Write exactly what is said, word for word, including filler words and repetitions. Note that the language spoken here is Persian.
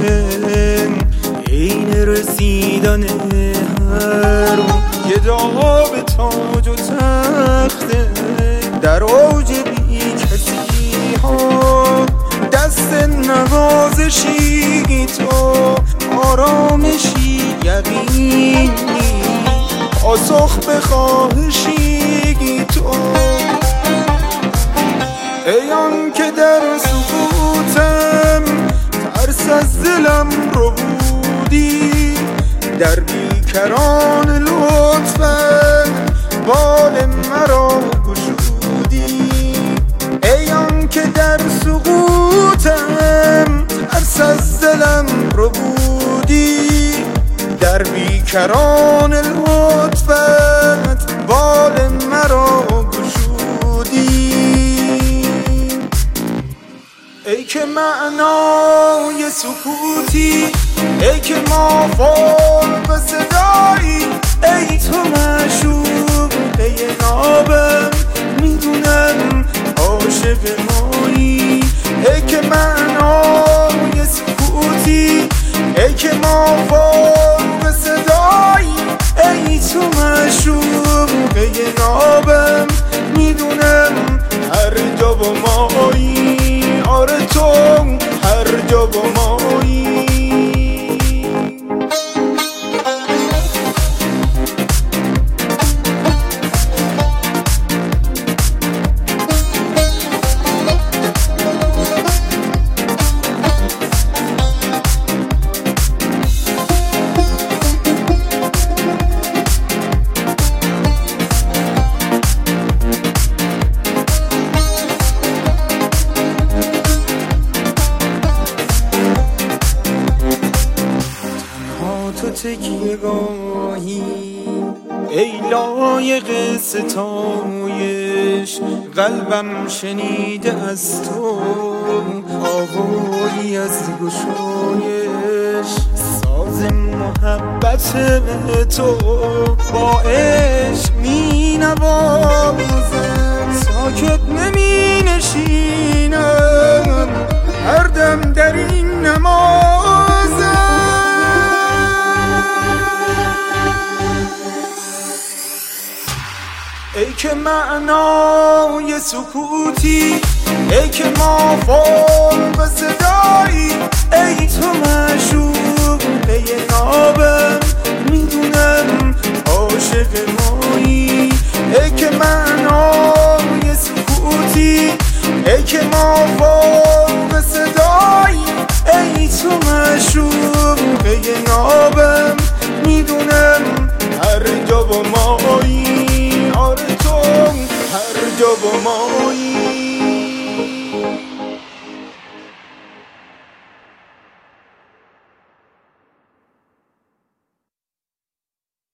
عین رسیدن هر یه داغ تاج و تخته در اوج بی کسی ها دست نوازشی تو آرامشی یقینی پاسخ به خواهشی تو ای آن که در سکوتم ترس از دلم رو بودی در بیکران لطفت بال مرا گشودی ای آن که در سقوطم ترس از دلم رو بودی در بیکران لطفت بال مرا گشودی ای که معنای سکوتی ای که ما فوق صدایی ای تو معشوقه نابم میدونم عاشق مایی ای که معنای سکوتی ای که ما فوق صدایی ای تو معشوقه نابم میدونم هر جا با مایی آره تو هر جا با مایی تو تکیه گاهی ای لایق ستایش قلبم شنیده از تو آوایی از گشایش ساز محبت تو با عشق می نوازم ساکت نمی نشینم هر دم در این نمازم ای که معنای سکوتی ای که ما فوق صدایی ای تو معشوقه نابم میدونم عاشق مایی ای که معنای سکوتی ای که ما فوق صدایی ای تو معشوقه نابم میدونم هر جا با مایی آره تو هر جا با مایی